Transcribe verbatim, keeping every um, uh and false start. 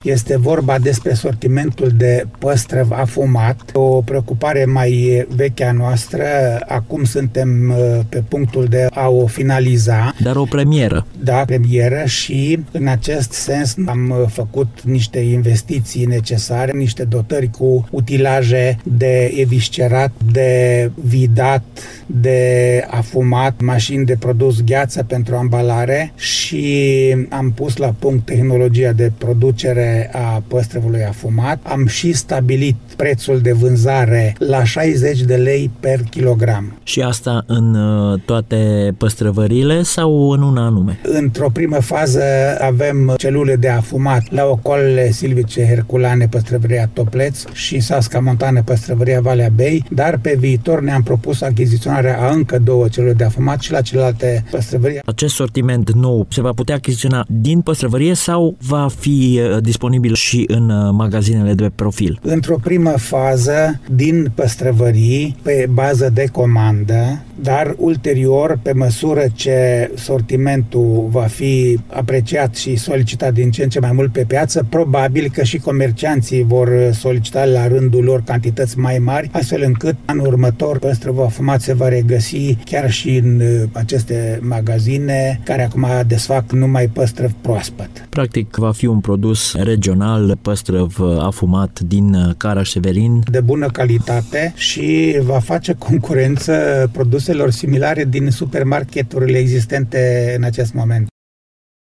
Este vorba despre sortimentul de păstrăv afumat, o preocupare mai veche a noastră. Acum suntem pe punctul de a o finaliza. Dar o premieră. Da, premieră, și în acest sens am făcut niște investiții necesare, niște dotări cu utilaje de eviscerat, de vidat, de afumat, mașini de produs gheață pentru ambalare și am pus la punct tehnologia de producere a păstrăvului afumat. Am și stabilit prețul de vânzare la șaizeci de lei per kilogram. Și asta în toate păstrăvările sau în una anume? Într-o primă fază avem celule de afumat la ocolele silvice herculane, păstrăvăria Topleț, și Sasca Montană, păstrăvăria Valea Bei, dar pe viitor ne-am propus achiziționarea a încă două celule de afumat și la celelalte păstrăvării. Acest sortiment nou se va putea achiziționa din păstrăvărie sau va fi disponibil și în magazinele de profil? Într-o primă fază din păstrăvării, pe bază de comandă, dar ulterior, pe măsură ce sortimentul va fi apreciat și solicitat din ce în ce mai mult pe piață, probabil că și comercianții vor solicita la rândul lor cantități mai mari, astfel încât anul următor păstrăvul afumat se va regăsi chiar și în aceste magazine care acum desfac numai păstrăv proaspăt. Practic va fi un produs regional, păstrăv afumat din Caraș-Severin, de bună calitate și va face concurență produselor similare din supermarketurile existente în acest moment.